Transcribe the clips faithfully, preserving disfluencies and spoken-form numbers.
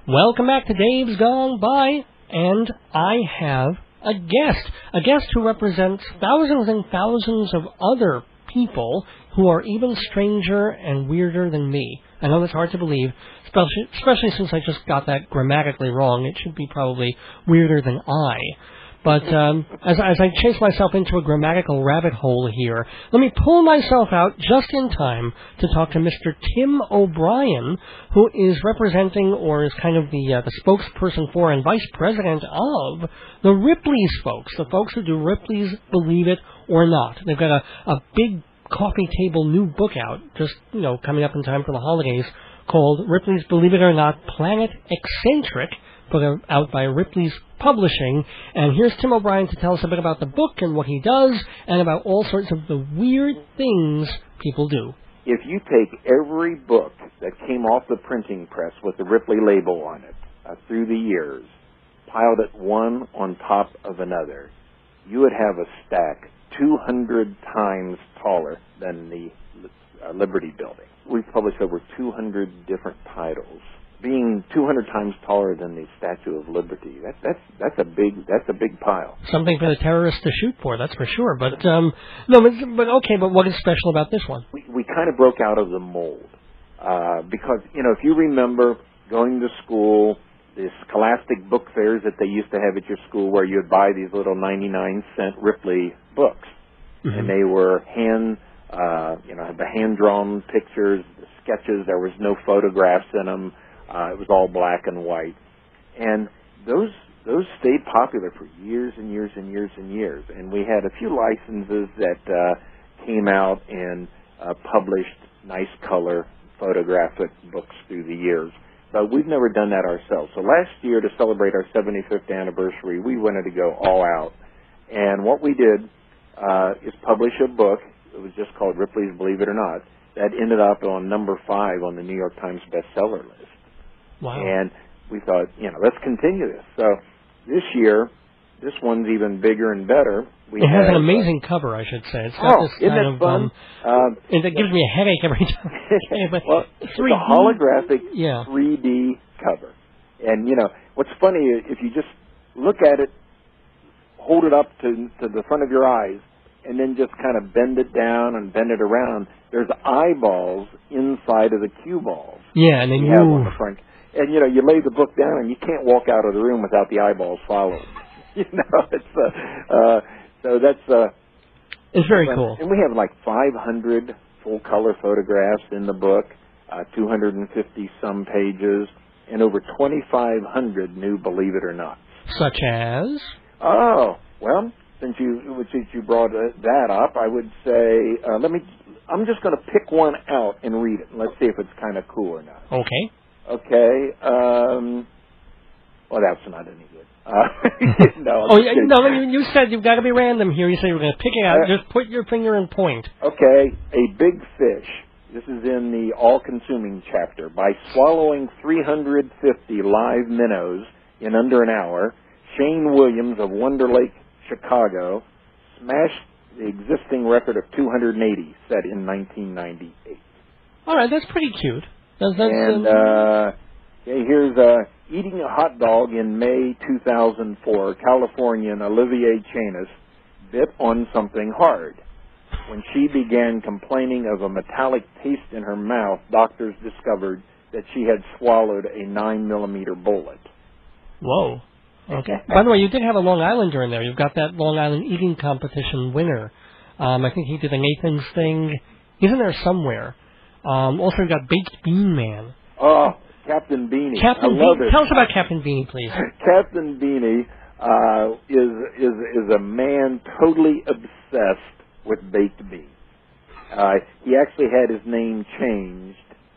Welcome back to Dave's Gone By, and I have a guest, a guest who represents thousands and thousands of other people who are even stranger and weirder than me. I know that's hard to believe, especially, especially since I just got that grammatically wrong. It should be probably weirder than I. But um, as, as I chase myself into a grammatical rabbit hole here, let me pull myself out just in time to talk to Mister Tim O'Brien, who is representing, or is kind of the uh, the spokesperson for and vice president of the Ripley's folks, the folks who do Ripley's Believe It or Not. They've got a, a big coffee table new book out, just, you know, coming up in time for the holidays, called Ripley's Believe It or Not Planet Eccentric, put out by Ripley's Publishing. And here's Tim O'Brien to tell us a bit about the book and what he does, and about all sorts of the weird things people do. If you take every book that came off the printing press with the Ripley label on it uh, through the years, piled it one on top of another, you would have a stack two hundred times taller than the uh, Liberty Building. We've published over two hundred different titles. Being two hundred times taller than the Statue of Liberty, that, that's that's a big that's a big pile. Something for the terrorists to shoot for, that's for sure. But um, no, but, but okay. But what is special about this one? We we kind of broke out of the mold uh, because you know if you remember going to school, the Scholastic book fairs that they used to have at your school, where you'd buy these little ninety-nine cent Ripley books, mm-hmm. and they were hand uh, you know the hand drawn pictures, the sketches. There was no photographs in them. Uh, it was all black and white, and those those stayed popular for years and years and years and years. And we had a few licenses that uh, came out and uh, published nice color photographic books through the years, but we've never done that ourselves. So last year, to celebrate our seventy-fifth anniversary, we wanted to go all out, and what we did uh, is publish a book. It was just called Ripley's Believe It or Not. That ended up on number five on the New York Times bestseller list. Wow. And we thought, you know, let's continue this. So this year, this one's even bigger and better. We it has have, an amazing uh, cover, I should say. It's got oh, this isn't kind it of fun? Um, um, it, it gives me a headache every time. But well, it's three D, a holographic yeah. three D cover. And, you know, what's funny is if you just look at it, hold it up to, to the front of your eyes, and then just kind of bend it down and bend it around, there's eyeballs inside of the cue balls. Yeah, and then you you... have on the front. And, you know, you lay the book down and you can't walk out of the room without the eyeballs following. you know, it's, uh, uh, so that's, uh, it's very and, cool. And we have like five hundred full-color photographs in the book, uh, two hundred fifty some pages, and over twenty-five hundred new Believe It or Not. Such as? Oh, well, since you, since you brought uh, that up, I would say, uh, let me, I'm just going to pick one out and read it. And let's see if it's kind of cool or not. Okay. Okay. Um, well, that's not any good. Uh, no. oh, yeah, no. You, you said you've got to be random here. You said you were going to pick it out. Uh, just put your finger and point. Okay. A big fish. This is in the all-consuming chapter. By swallowing three hundred fifty live minnows in under an hour, Shane Williams of Wonder Lake, Chicago, smashed the existing record of two hundred eighty set in nineteen ninety-eight. All right, that's pretty cute. Does that, and uh, okay, here's uh, eating a hot dog in May two thousand four. Californian Olivier Chanis bit on something hard. When she began complaining of a metallic taste in her mouth, doctors discovered that she had swallowed a nine millimeter bullet. Whoa. Okay. By the way, you did have a Long Islander in there. You've got that Long Island eating competition winner. Um, I think he did the Nathan's thing. He's in there somewhere. Um, also, we've got Baked Bean Man. Oh, Captain Beanie. Captain I love Be- it. Tell us about Captain Beanie, please. Captain Beanie uh, is is is a man totally obsessed with baked beans. Uh, he actually had his name changed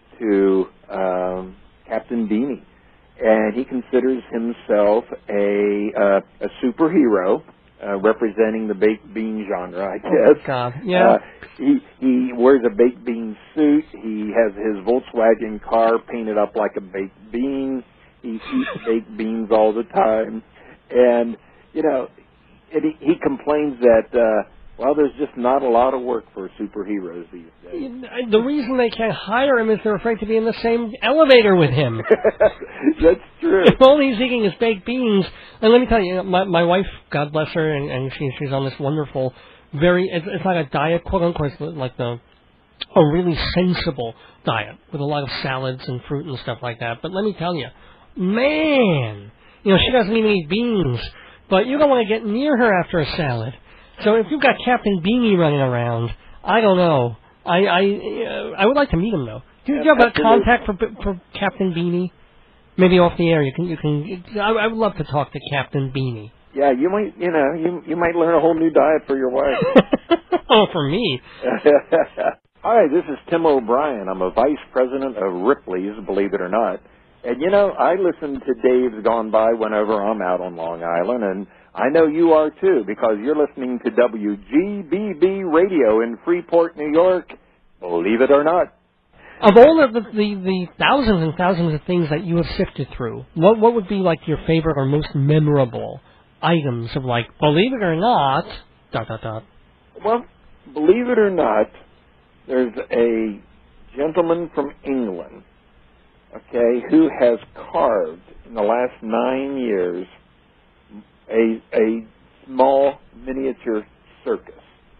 to um, Captain Beanie, and he considers himself a uh, a superhero. Uh, representing the baked bean genre, I guess. Oh, God. Yeah. Uh, he he wears a baked bean suit. He has his Volkswagen car painted up like a baked bean. He eats baked beans all the time, and you know, and he, he complains that uh, well, there's just not a lot of work for superheroes these days. The reason they can't hire him is they're afraid to be in the same elevator with him. That's true. If all he's eating is baked beans, and let me tell you, my my wife, God bless her, and, and she she's on this wonderful, very it's, it's like a diet, quote unquote, like the a really sensible diet with a lot of salads and fruit and stuff like that. But let me tell you, man, you know she doesn't even eat beans, but you don't want to get near her after a salad. So if you've got Captain Beanie running around, I don't know. I I uh, I would like to meet him though. Do you have a contact for for Captain Beanie? Maybe off the air, you can you can. I, I would love to talk to Captain Beanie. Yeah, you might you know you you might learn a whole new diet for your wife. Oh, for me. Hi, this is Tim O'Brien. I'm a vice president of Ripley's, believe it or not. And you know, I listen to Dave's Gone By whenever I'm out on Long Island, and I know you are too because you're listening to W G B B Radio in Freeport, New York. Believe it or not. Of all of the, the, the thousands and thousands of things that you have sifted through, what what would be like your favorite or most memorable items of like, believe it or not, dot, dot, dot? Well, believe it or not, there's a gentleman from England, okay, who has carved in the last nine years a, a small miniature circus.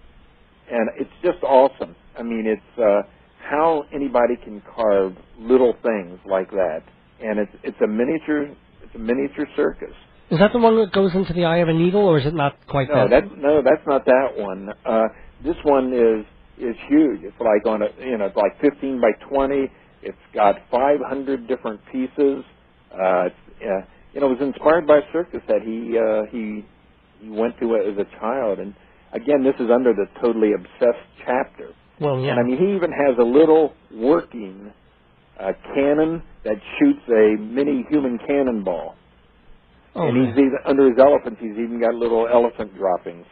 And it's just awesome. I mean, it's... Uh, how anybody can carve little things like that, and it's it's a miniature it's a miniature circus. Is that the one that goes into the eye of a needle, or is it not quite no, that? that? No, that's not that one. Uh, this one is is huge. It's like on a you know it's like fifteen by twenty. It's got five hundred different pieces. Uh, it's, uh, you know, it was inspired by a circus that he uh, he he went to as a child, and again, this is under the Totally Obsessed chapter. Well, yeah. And I mean, he even has a little working uh, cannon that shoots a mini human cannonball. Oh, and man. he's even, under his elephants, he's even got little elephant droppings.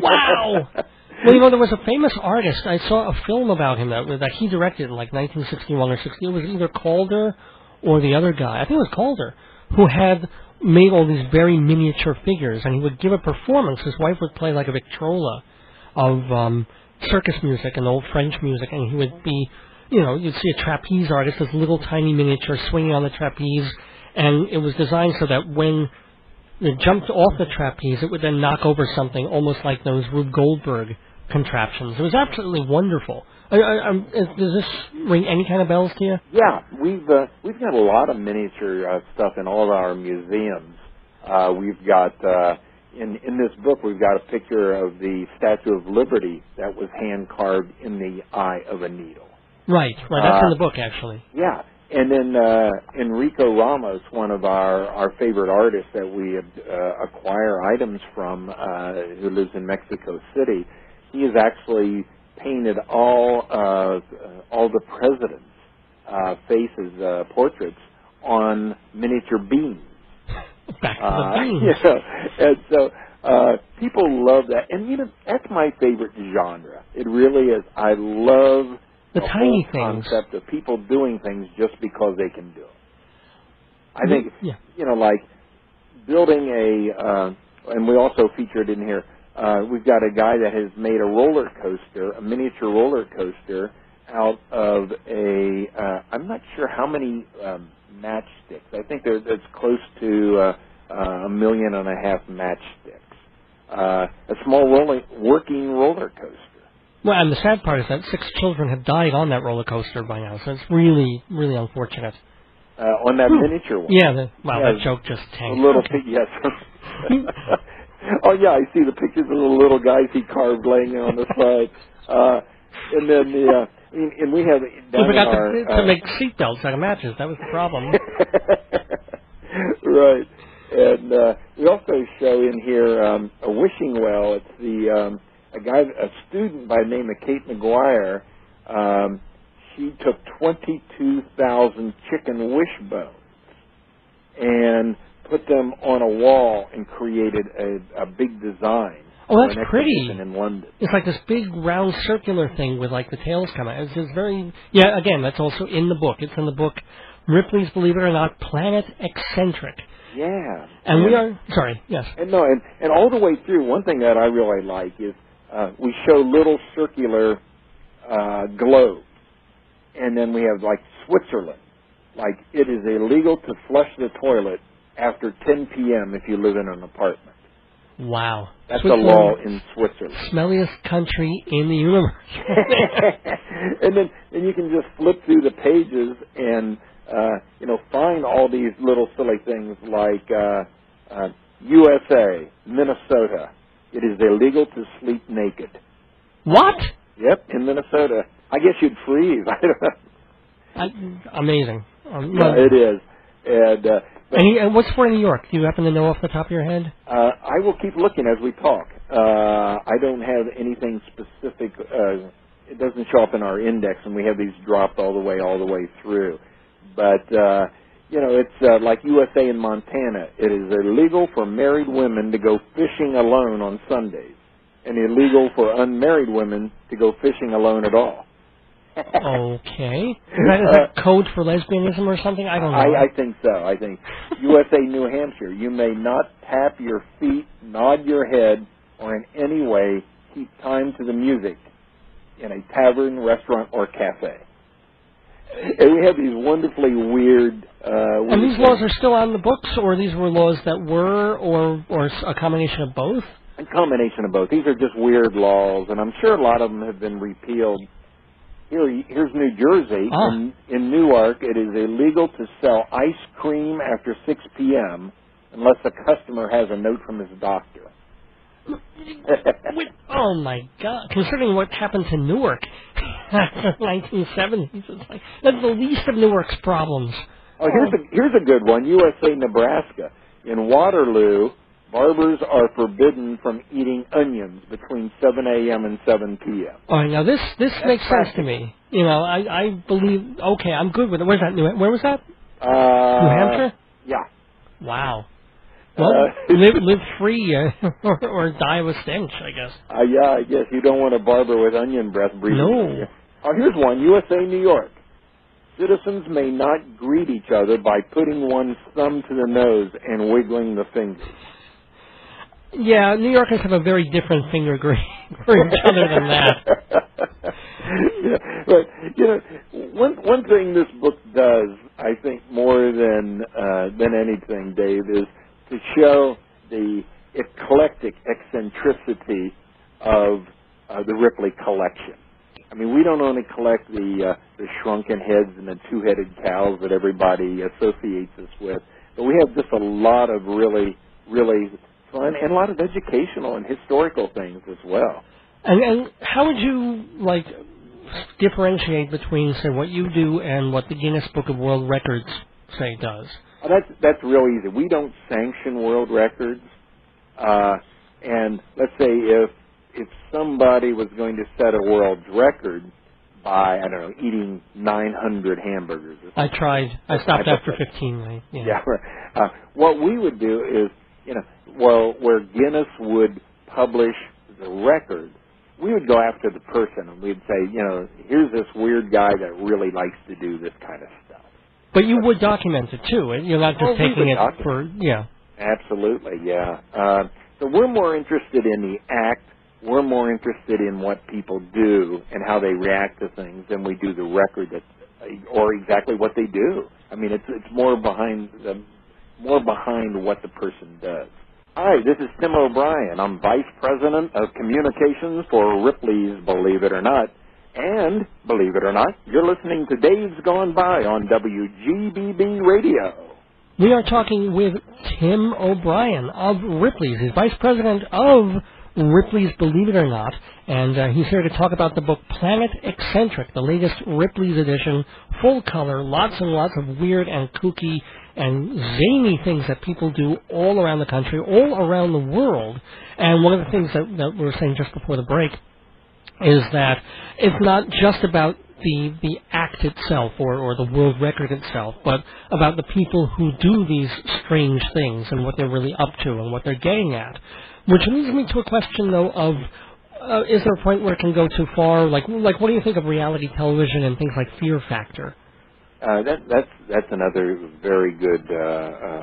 Wow! Well, you know, there was a famous artist. I saw a film about him that that he directed in like nineteen sixty-one or sixty. It was either Calder or the other guy. I think it was Calder, who had made all these very miniature figures, and he would give a performance. His wife would play like a Victrola of um, circus music and old French music, and he would be, you know, you'd see a trapeze artist, this little tiny miniature swinging on the trapeze, and it was designed so that when it jumped off the trapeze, it would then knock over something, almost like those Rube Goldberg contraptions. It was absolutely wonderful. I, I, I, does this ring any kind of bells to you? Yeah, we've uh, we've got a lot of miniature uh, stuff in all of our museums. Uh, we've got uh, in in this book we've got a picture of the Statue of Liberty that was hand carved in the eye of a needle. Right, right. That's uh, in the book, actually. Yeah, and then uh, Enrico Ramos, one of our, our favorite artists that we uh, acquire items from, uh, who lives in Mexico City, he has actually painted all uh, all the presidents' uh, faces, uh, portraits, on miniature beans. Back to Uh, the beans. you know, and so uh, people love that, and you know that's my favorite genre. It really is. I love the, the tiny whole things. concept of people doing things just because they can do it. I think Yeah. you know, like building a, uh, and we also featured in here. Uh, we've got a guy that has made a roller coaster, a miniature roller coaster, out of a. Uh, I'm not sure how many um, matchsticks. I think there, there's close to uh, uh, a million and a half matchsticks. Uh, a small rolling, working roller coaster. Well, and the sad part is that six children have died on that roller coaster by now, so it's really, really unfortunate. Uh, on that Whew. miniature one. Yeah, the, wow, yeah, that joke just tanked. A little Okay. pig, yes. Oh yeah, I see the pictures of the little guys he carved laying on the side. Uh, and then the, uh, I mean, and we have We down in forgot our, to, to uh, make seatbelts out of matches. That was the problem. Right. And uh, we also show in here um, a wishing well. It's the um, a guy, a student by the name of Kate McGuire. Um, she took twenty-two thousand chicken wishbones and put them on a wall and created a, a big design. Oh, that's for an pretty. exhibition in London. It's like this big round circular thing with like the tails coming out. It's just very, yeah, again, that's also in the book. It's in the book, Ripley's, believe it or not, Planet Eccentric. Yeah. And yeah. we are, sorry, yes. And no, and, and all the way through, one thing that I really like is uh, we show little circular uh, globes, and then we have like Switzerland, like it is illegal to flush the toilet after ten p.m. if you live in an apartment. Wow. That's a law in Switzerland. Smelliest country in the universe. And then and you can just flip through the pages and, uh, you know, find all these little silly things like uh, uh, U S A, Minnesota. It is illegal to sleep naked. What? Yep, in Minnesota. I guess you'd freeze. I don't know. I, amazing. Um, yeah, it is. And, uh, and, he, and what's for New York? Do you happen to know off the top of your head? Uh, I will keep looking as we talk. Uh, I don't have anything specific. Uh, it doesn't show up in our index, and we have these dropped all the way, all the way through. But, uh, you know, it's uh, like U S A and Montana. It is illegal for married women to go fishing alone on Sundays, and illegal for unmarried women to go fishing alone at all. Okay. Is that, is that code for lesbianism or something? I don't know. I, I think so. I think U S A, New Hampshire, you may not tap your feet, nod your head, or in any way keep time to the music in a tavern, restaurant, or cafe. And we have these wonderfully weird... Uh, and these laws are still on the books, or these were laws that were, or, or a combination of both? A combination of both. These are just weird laws, and I'm sure a lot of them have been repealed. Here, here's New Jersey. Ah. In, in Newark, it is illegal to sell ice cream after six p.m. unless the customer has a note from his doctor. Wait, oh, my God. Considering what happened to Newark in the nineteen seventies, it's like, that's the least of Newark's problems. Oh, here's a, here's a good one. U S A, Nebraska. In Waterloo, barbers are forbidden from eating onions between seven a.m. and seven p.m. All right, now this this That's makes practical. sense to me. You know, I I believe. Okay, I'm good with it. Where's that? New? Where was that? Uh, New Hampshire. Yeah. Wow. Well, Uh, live live free uh, or, or die with stench, I guess. Uh, yeah, I guess you don't want a barber with onion breath breathing. No. Oh, here's one. U S A, New York. Citizens may not greet each other by putting one's thumb to the nose and wiggling the fingers. Yeah, New Yorkers have a very different finger grip for each other than that. Yeah, but you know, one one thing this book does, I think, more than uh, than anything, Dave, is to show the eclectic eccentricity of uh, the Ripley collection. I mean, we don't only collect the uh, the shrunken heads and the two-headed cows that everybody associates us with, but we have just a lot of really, really fun and a lot of educational and historical things as well. And, and how would you, like, differentiate between, say, what you do and what the Guinness Book of World Records, say, does? Oh, that's that's real easy. We don't sanction world records, uh, and let's say if if somebody was going to set a world record by, I don't know, eating nine hundred hamburgers. Or I tried. I stopped I after fifteen. Right? Yeah. Yeah. Uh, what we would do is, you know, well, where Guinness would publish the record, we would go after the person and we'd say, you know, here's this weird guy that really likes to do this kind of stuff. But you would document it, too. You're not just Oh, we taking would it document for, yeah. Absolutely, yeah. Uh, so we're more interested in the act. We're more interested in what people do and how they react to things than we do the record that, or exactly what they do. I mean, it's it's more behind the more behind what the person does. Hi, this is Tim O'Brien. I'm Vice President of Communications for Ripley's Believe It or Not. And, believe it or not, you're listening to Dave's Gone By on W G B B Radio. We are talking with Tim O'Brien of Ripley's. He's Vice President of Ripley's Believe It or Not, and uh, he's here to talk about the book Planet Eccentric, the latest Ripley's edition, full color, lots and lots of weird and kooky and zany things that people do all around the country, all around the world. And one of the things that, that we were saying just before the break is that it's not just about the the act itself or, or the world record itself, but about the people who do these strange things and what they're really up to and what they're getting at. Which leads me to a question, though, of uh, is there a point where it can go too far? Like, like what do you think of reality television and things like Fear Factor? Uh, that, that's that's another very good uh, uh,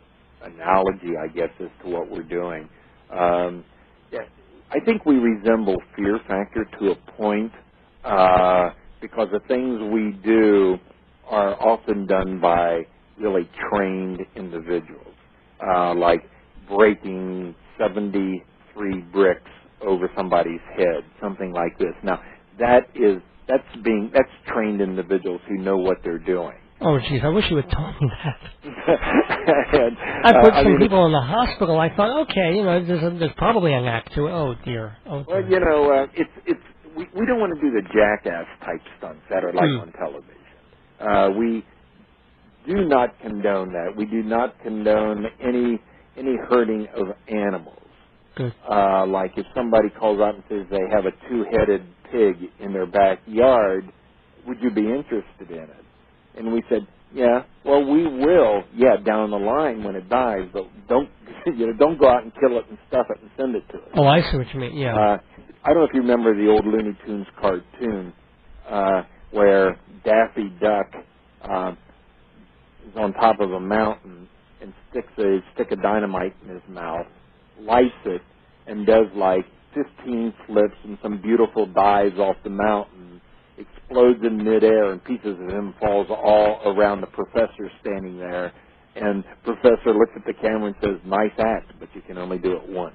analogy, I guess, as to what we're doing. Um, yeah, I think we resemble Fear Factor to a point uh, because the things we do are often done by really trained individuals, uh, like breaking seventy-three bricks over somebody's head, something like this. Now, that is that's being that's trained individuals who know what they're doing. Oh, geez, I wish you had told me that. and, I put uh, I some mean, people in the hospital. I thought, okay, you know, there's, a, there's probably an act to it. Oh, dear. Oh, dear. Well, you know, uh, it's it's we, we don't want to do the jackass type stunts that are like Hmm. on television. Uh, we do not condone that. We do not condone any any hurting of animals. Good. Uh, like if somebody calls out and says they have a two-headed pig in their backyard, would you be interested in it? And we said, yeah, well, we will, yeah, down the line when it dies, but don't, you know, don't go out and kill it and stuff it and send it to us. Oh, I see what you mean, yeah. Uh, I don't know if you remember the old Looney Tunes cartoon uh, where Daffy Duck uh, is on top of a mountain and sticks a stick of dynamite in his mouth, lights it, and does like fifteen flips and some beautiful dives off the mountain, explodes in midair, and pieces of him falls all around the professor standing there. And Professor looks at the camera and says, "Nice act, but you can only do it once."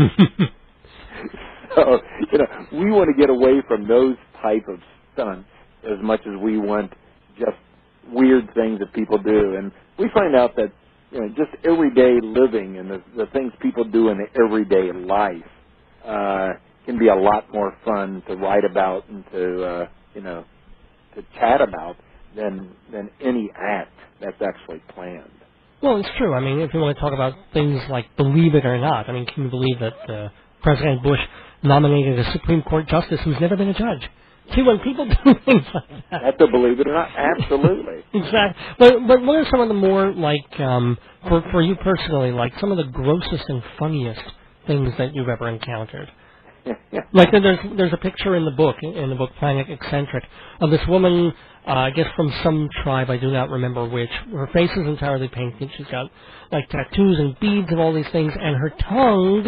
So, you know, we want to get away from those type of stunts as much as we want just weird things that people do. And we find out that, you know, just everyday living and the, the things people do in the everyday life uh, can be a lot more fun to write about and to, uh, you know, to chat about than than any act that's actually planned. Well, it's true. I mean, if you want to talk about things like Believe It or Not, I mean, can you believe that uh, President Bush nominated a Supreme Court justice who's never been a judge? See, when people do things like that... Have to believe it or not, absolutely. Exactly. But but what are some of the more, like, um, for, for you personally, like some of the grossest and funniest things that you've ever encountered? Like there's there's a picture in the book, in the book Planet Eccentric, of this woman, uh, I guess from some tribe, I do not remember which. Her face is entirely painted. She's got like tattoos and beads and all these things, and her tongue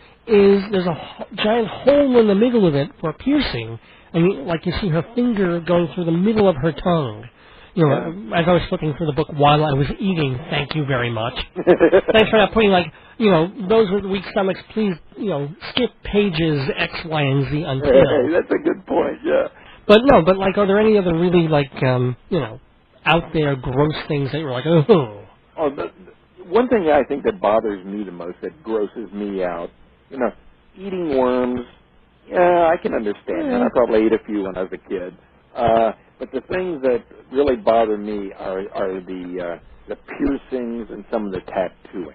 is, there's a h- giant hole in the middle of it for a piercing, and you, like you see her finger going through the middle of her tongue. You know, Yeah. as I was flipping through the book while I was eating, thank you very much. Thanks for not putting, like, you know, those with weak stomachs, please, you know, skip pages X, Y, and Z until. Hey, that's a good point, yeah. But no, but, like, are there any other really, like, um, you know, out there gross things that you're like, oh. Oh, the, the, one thing I think that bothers me the most, that grosses me out, you know, eating worms, yeah, I can understand that. I probably ate a few when I was a kid. Uh, but the things that really bother me are, are the, uh, the piercings and some of the tattooing.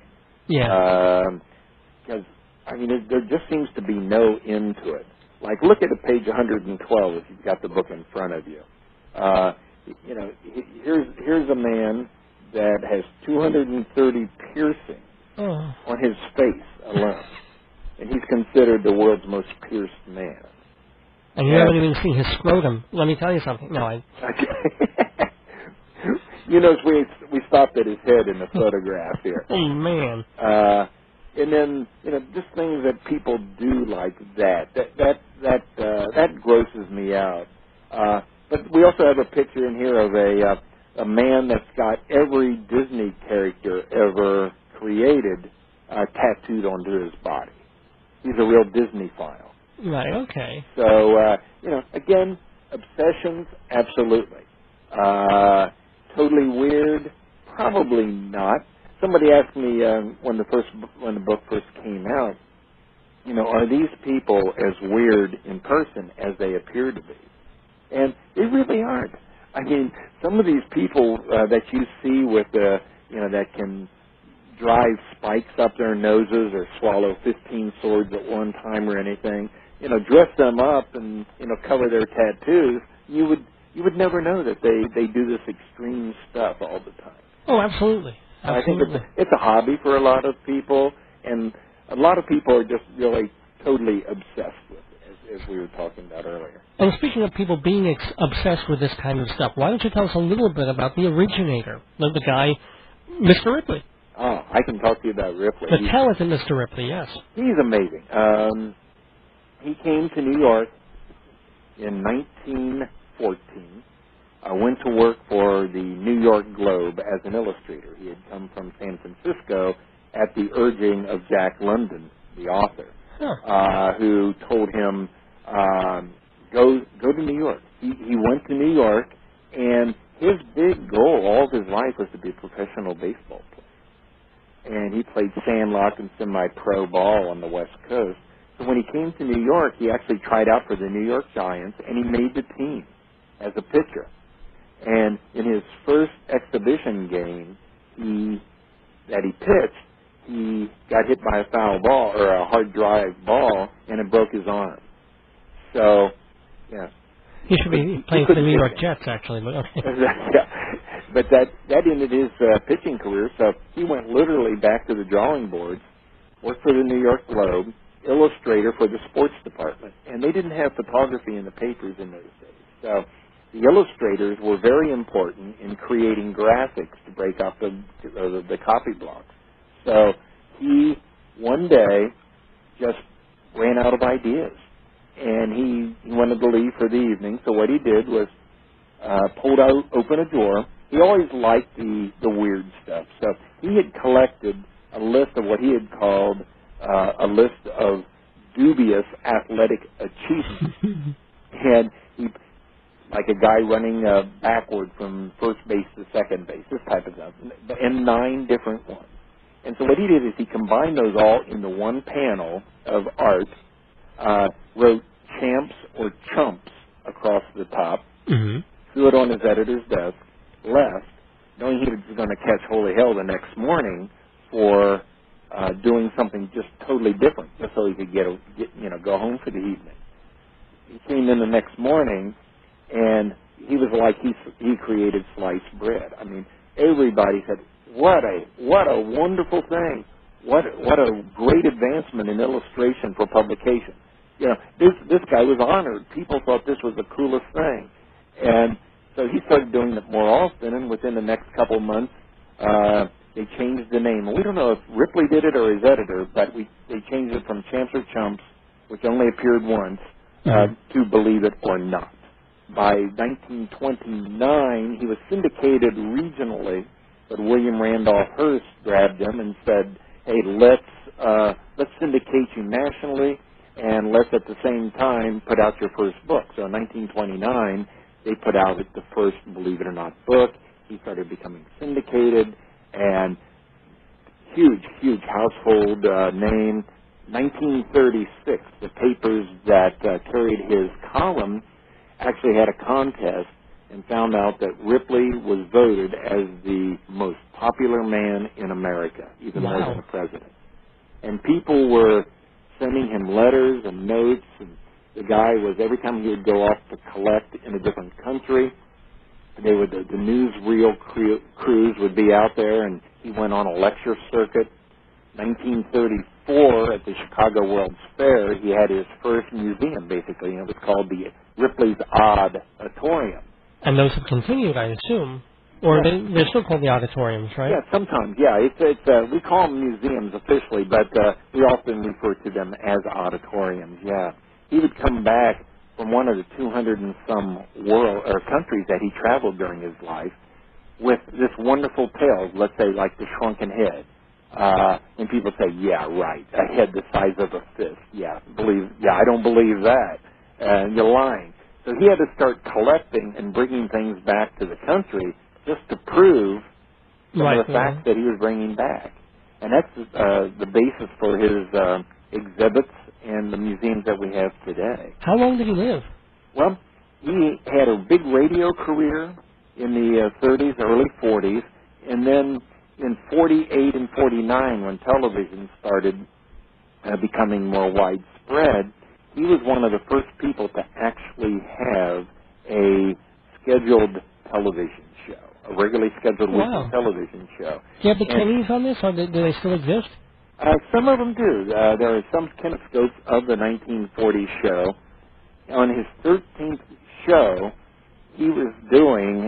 Yeah. Because, um, I mean, it, there just seems to be no end to it. Like, look at page one hundred twelve if you've got the book in front of you. Uh, you know, here's here's a man that has two hundred thirty piercings Oh. on his face alone, and he's considered the world's most pierced man. And you Yeah. haven't even seen his scrotum. Let me tell you something. No, I... You know, we we stopped at his head in the photograph here. Oh, man. Uh, and then, you know, just things that people do like that. That that that uh, that grosses me out. Uh, but we also have a picture in here of a uh, a man that's got every Disney character ever created uh, tattooed onto his body. He's a real Disney file. Right, okay. So, uh, you know, again, obsessions, absolutely. Uh, totally weird, probably not. Somebody asked me uh, when the first when the book first came out, you know, are these people as weird in person as they appear to be? And they really aren't. I mean, some of these people uh, that you see with the, you know, that can drive spikes up their noses or swallow fifteen swords at one time or anything, you know, dress them up and, you know, cover their tattoos, you would you would never know that they, they do this extreme stuff all the time. Oh, absolutely. Absolutely. I think it's a, it's a hobby for a lot of people, and a lot of people are just really totally obsessed with it, as, as we were talking about earlier. And speaking of people being ex- obsessed with this kind of stuff, why don't you tell us a little bit about the originator, the, the guy, Mister Ripley? Oh, I can talk to you about Ripley. The He's, talented Mister Ripley, yes. he's amazing. Um, he came to New York in nineteen fourteen. uh, went to work for the New York Globe as an illustrator. He had come from San Francisco at the urging of Jack London, the author, Huh. uh, who told him, um, go go to New York. He, he went to New York, and his big goal all of his life was to be a professional baseball player. And he played sandlot and semi-pro ball on the West Coast. So when he came to New York, he actually tried out for the New York Giants, and he made the team as a pitcher. And in his first exhibition game he that he pitched, he got hit by a foul ball or a hard drive ball, and it broke his arm. So, yeah. He should be playing for the New York Jets, actually. But okay. Yeah. But that that ended his uh, pitching career. So he went literally back to the drawing boards, worked for the New York Globe, illustrator for the sports department, and they didn't have photography in the papers in those days. So the illustrators were very important in creating graphics to break up the the, the copy blocks. So he one day just ran out of ideas, and he, he wanted to leave for the evening. So what he did was uh, pulled out, open a drawer. He always liked the the weird stuff. So he had collected a list of what he had called uh, a list of dubious athletic achievements, and he, like a guy running uh, backward from first base to second base, this type of stuff, and nine different ones. And so what he did is he combined those all into one panel of art, uh, wrote champs or chumps across the top, mm-hmm. threw it on his editor's desk, left, knowing he was going to catch holy hell the next morning for uh, doing something just totally different, just so he could get, a, get, you know, go home for the evening. He came in the next morning, and he was like he he created sliced bread. I mean, everybody said, "What a what a wonderful thing! What what a great advancement in illustration for publication." You know, this this guy was honored. People thought this was the coolest thing, and so he started doing it more often. And within the next couple of months, uh, they changed the name. We don't know if Ripley did it or his editor, but we they changed it from Champs or Chumps, which only appeared once, uh, mm-hmm. to Believe It or Not. By nineteen twenty-nine, he was syndicated regionally, but William Randolph Hearst grabbed him and said, "Hey, let's uh, let's syndicate you nationally, and let's at the same time put out your first book." So in nineteen twenty-nine, they put out the first Believe It or Not book. He started becoming syndicated, and huge, huge household uh, name. nineteen thirty-six, the papers that uh, carried his column actually had a contest and found out that Ripley was voted as the most popular man in America, even wow. more than the president. And people were sending him letters and notes, and the guy was, every time he would go off to collect in a different country, they would, the, the newsreel cru- crews would be out there, and he went on a lecture circuit. nineteen thirty-four, at the Chicago World's Fair, he had his first museum, basically, and it was called the Ripley's Auditorium. And those have continued, I assume. Or yeah. they, they're still called the auditoriums, right? Yeah, sometimes, yeah. It's, it's, uh, we call them museums officially, but uh, we often refer to them as auditoriums, yeah. He would come back from one of the two hundred and some world or countries that he traveled during his life with this wonderful tale, let's say like the shrunken head. Uh, and people say, yeah, right, a head the size of a fist. Yeah, believe, yeah, I don't believe that. And you're lying. So he had to start collecting and bringing things back to the country just to prove some right, of the yeah. facts that he was bringing back. And that's uh, the basis for his uh, exhibits and the museums that we have today. How long did he live? Well, he had a big radio career in the uh, thirties, early forties, and then in forty-eight and forty-nine, when television started uh, becoming more widespread, he was one of the first people to actually have a scheduled television show, a regularly scheduled wow. weekly television show. Do you have the and, Kennys on this, or do, do they still exist? Uh, some of them do. Uh, there are some kinescopes of the nineteen forties show. On his thirteenth show, he was doing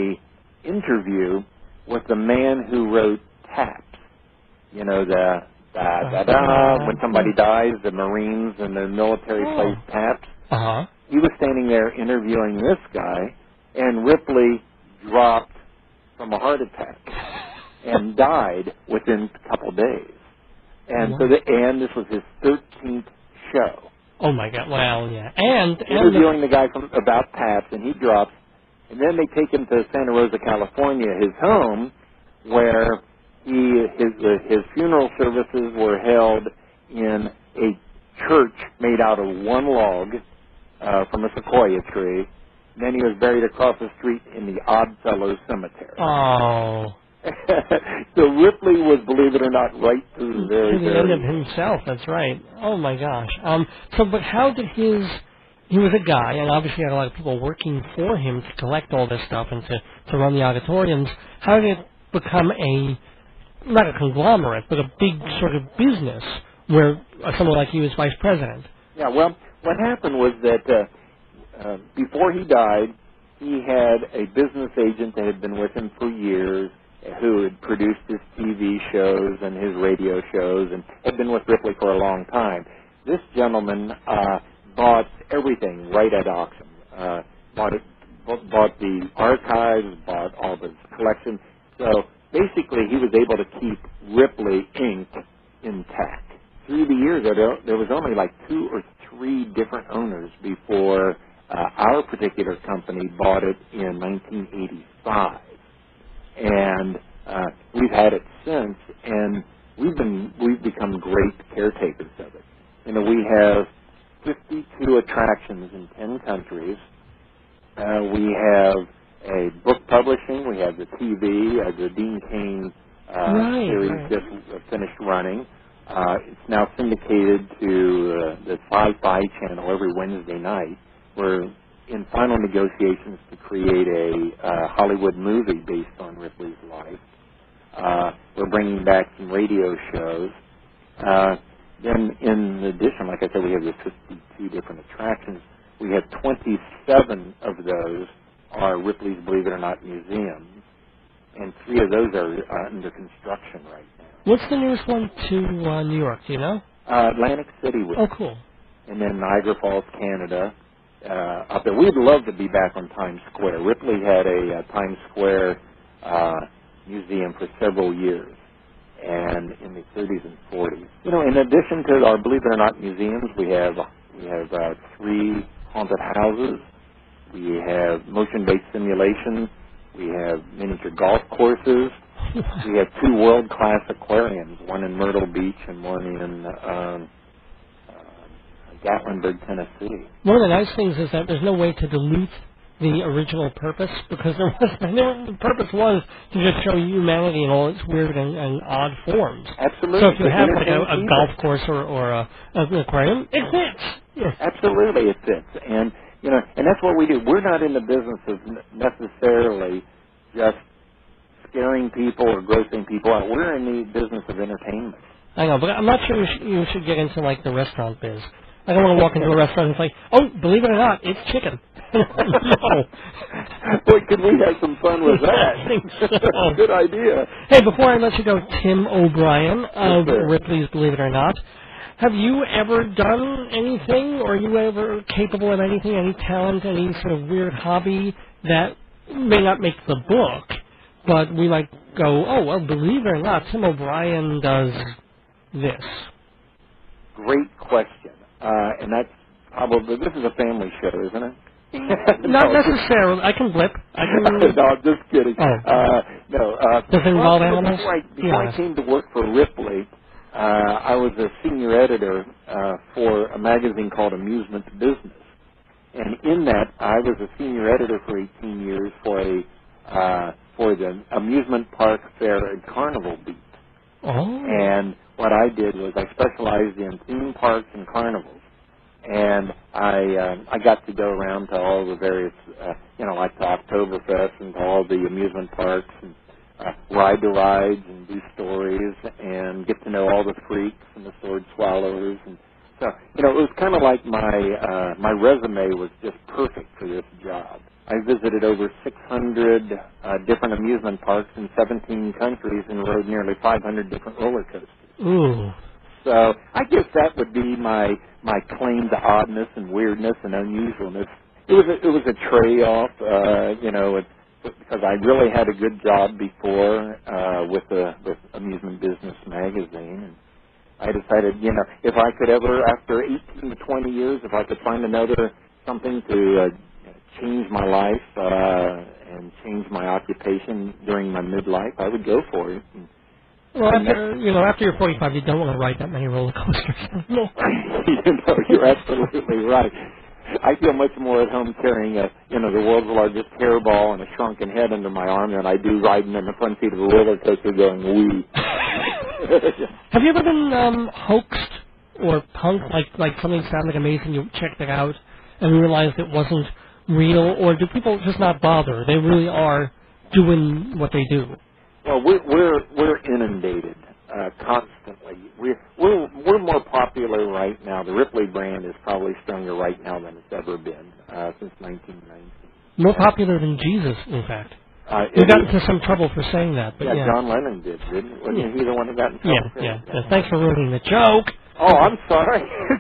a interview with the man who wrote Taps. You know, the da da da. When somebody dies, the Marines and the military oh. plays Taps. Uh huh. He was standing there interviewing this guy, and Ripley dropped from a heart attack and died within a couple of days. And wow. so, the, and this was his thirteenth show. Oh my God! Well, yeah, and interviewing and the, the guy from about Pabst, and he drops, and then they take him to Santa Rosa, California, his home, where he his uh, his funeral services were held in a church made out of one log uh, from a sequoia tree. Then he was buried across the street in the Oddfellows Cemetery. Oh. So Ripley was, believe it or not, right through the very, to the very end of himself. That's right. Oh my gosh. Um. So, but how did his? He was a guy, and obviously had a lot of people working for him to collect all this stuff and to to run the auditoriums. How did it become a not a conglomerate, but a big sort of business where uh, someone like you is vice president? Yeah. Well, what happened was that uh, uh, before he died, he had a business agent that had been with him for years, who had produced his T V shows and his radio shows and had been with Ripley for a long time. This gentleman uh, bought everything right at auction. Uh, bought, it, bought the archives, bought all the collection. So basically he was able to keep Ripley Incorporated intact. Through the years, there, there was only like two or three different owners before uh, our particular company bought it in nineteen eighty-five. And uh, we've had it since, and we've been we've become great caretakers of it. You know, we have fifty-two attractions in ten countries. Uh, we have a book publishing. We have the T V. Uh, the Dean Cain uh, right, series right. just finished running. Uh, it's now syndicated to uh, the Sci-Fi Channel every Wednesday night. We're in final negotiations to create a uh, Hollywood movie based on Ripley's life. Uh, we're bringing back some radio shows. Uh, then in addition, like I said, we have the fifty-two different attractions. We have twenty-seven of those are Ripley's Believe It or Not museums, and three of those are uh, under construction right now. What's the newest one to uh, New York? Do you know? Uh, Atlantic City. Was, oh, cool. And then Niagara Falls, Canada. Uh, up there. We'd love to be back on Times Square. Ripley had a uh, Times Square uh, museum for several years, and in the thirties and forties. You know, in addition to our Believe It or Not museums, we have we have uh, three haunted houses. We have motion-based simulation. We have miniature golf courses. We have two world-class aquariums, one in Myrtle Beach and one in um, Gatlinburg, Tennessee. One of the nice things is that there's no way to dilute the original purpose, because there was, there, the purpose was to just show humanity in all its weird and, and odd forms. Absolutely. So if you have like a, a golf course or, or a, an aquarium, it fits. Yes. Absolutely, it fits. And you know, and that's what we do. We're not in the business of necessarily just scaring people or grossing people out. We're in the business of entertainment. I know, but I'm not sure you should, you should get into like the restaurant biz. I don't want to walk into a restaurant and it's like, oh, believe it or not, it's chicken. No. Boy, could we have some fun with that? I think so. Good idea. Hey, before I let you go, Tim O'Brien of yes, Ripley's Believe It or Not, have you ever done anything, or are you ever capable of anything, any talent, any sort of weird hobby that may not make the book, but we might go, oh, well, believe it or not, Tim O'Brien does this? Great question. Uh, and that's probably, this is a family show, isn't it? Not no, necessarily. I can blip. I can... no, I'm just kidding. Oh. Uh, no. Uh, Does it involve well, animals? Before, I, before I came to work for Ripley, uh, I was a senior editor uh, for a magazine called Amusement Business. And in that, I was a senior editor for eighteen years for a uh, for the Amusement Park Fair and Carnival Beat. Oh. And what I did was I specialized in theme parks and carnivals. And I uh, I got to go around to all the various, uh, you know, like to Oktoberfest and to all the amusement parks and uh, ride the rides and do stories and get to know all the freaks and the sword swallowers. And so, you know, it was kind of like my uh, my resume was just perfect for this job. I visited over six hundred uh, different amusement parks in seventeen countries and rode nearly five hundred different roller coasters. Ooh. So I guess that would be my my claim to oddness and weirdness and unusualness. it was a, it was a trade-off, uh, you know, it, because I really had a good job before uh, with the with Amusement Business magazine, and I decided, you know, if I could ever, after eighteen to twenty years, if I could find another something to uh, change my life uh, and change my occupation during my midlife, I would go for it. And, well, after, you know, after you're forty-five, you don't want to ride that many roller coasters. No. You know, you're absolutely right. I feel much more at home carrying a, you know, the world's largest hairball and a shrunken head under my arm than I do riding in the front seat of a roller coaster going wee. Have you ever been um, hoaxed or punked, like like something sounded amazing, you checked it out and realized it wasn't real, or do people just not bother? They really are doing what they do. Well, we're we're we're inundated uh, constantly. We're we're we're more popular right now. The Ripley brand is probably stronger right now than it's ever been uh, since nineteen ninety. More popular than Jesus, in fact. Uh, we got into some trouble for saying that, but yeah, yeah. John Lennon did, didn't he? Wasn't yeah. he the one who got in trouble? Yeah, yeah. yeah. Thanks for ruining the joke. Oh, I'm sorry.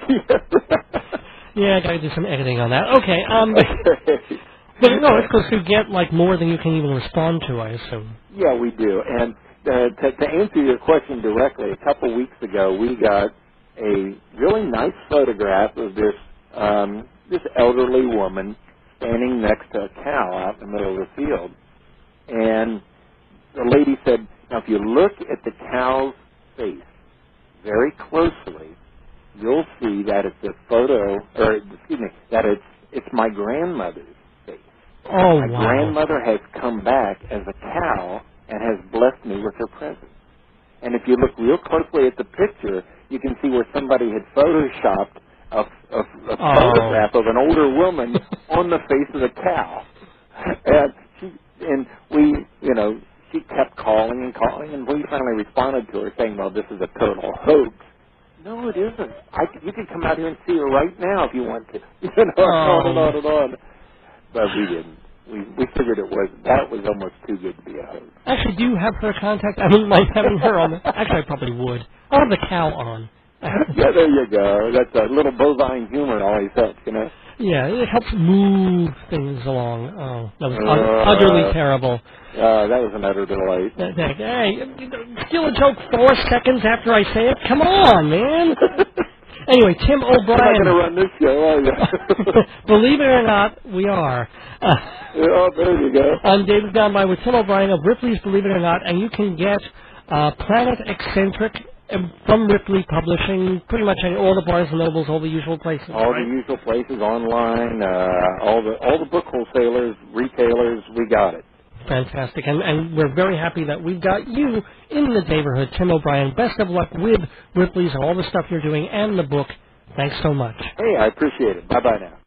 Yeah, I got to do some editing on that. Okay. Um, but, but no, it's because you get like more than you can even respond to, I assume. Yeah, we do. And uh, to, to answer your question directly, a couple weeks ago we got a really nice photograph of this um, this elderly woman standing next to a cow out in the middle of the field. And the lady said, now if you look at the cow's face very closely, you'll see that it's a photo, or excuse me, that it's it's my grandmother's face. Oh, my wow. grandmother has come back as a cow and has blessed me with her presence. And if you look real closely at the picture, you can see where somebody had photoshopped a, a, a oh. photograph of an older woman on the face of the cow. And she, and we, you know, she kept calling and calling, and we finally responded to her saying, well, this is a total hoax. No, it isn't. I, you can come out here and see her right now if you want to. You know, oh. on and on and on. But we didn't. We we figured it was, that was almost too good to be a hoax. Actually, do you have her contact? I don't mind having her on. The, actually, I probably would. I'll have the cow on. Yeah, there you go. That's a little bovine humor always helps, you know. Yeah, it helps move things along. Oh, that was un- uh, utterly terrible. Uh, that was an utter delight. Hey, steal a joke four seconds after I say it? Come on, man. Anyway, Tim O'Brien. You're not going to run this show, are you? Believe it or not, we are. Uh, oh, there you go. I'm David Downby with Tim O'Brien of Ripley's Believe It or Not, and you can get uh, Planet Eccentric from Ripley Publishing, pretty much in all the Barnes and Nobles, all the usual places. All right? the usual places, online, uh, all the all the book wholesalers, retailers, we got it. Fantastic, and, and we're very happy that we've got you in the neighborhood, Tim O'Brien. Best of luck with Ripley's and all the stuff you're doing and the book. Thanks so much. Hey, I appreciate it. Bye-bye now.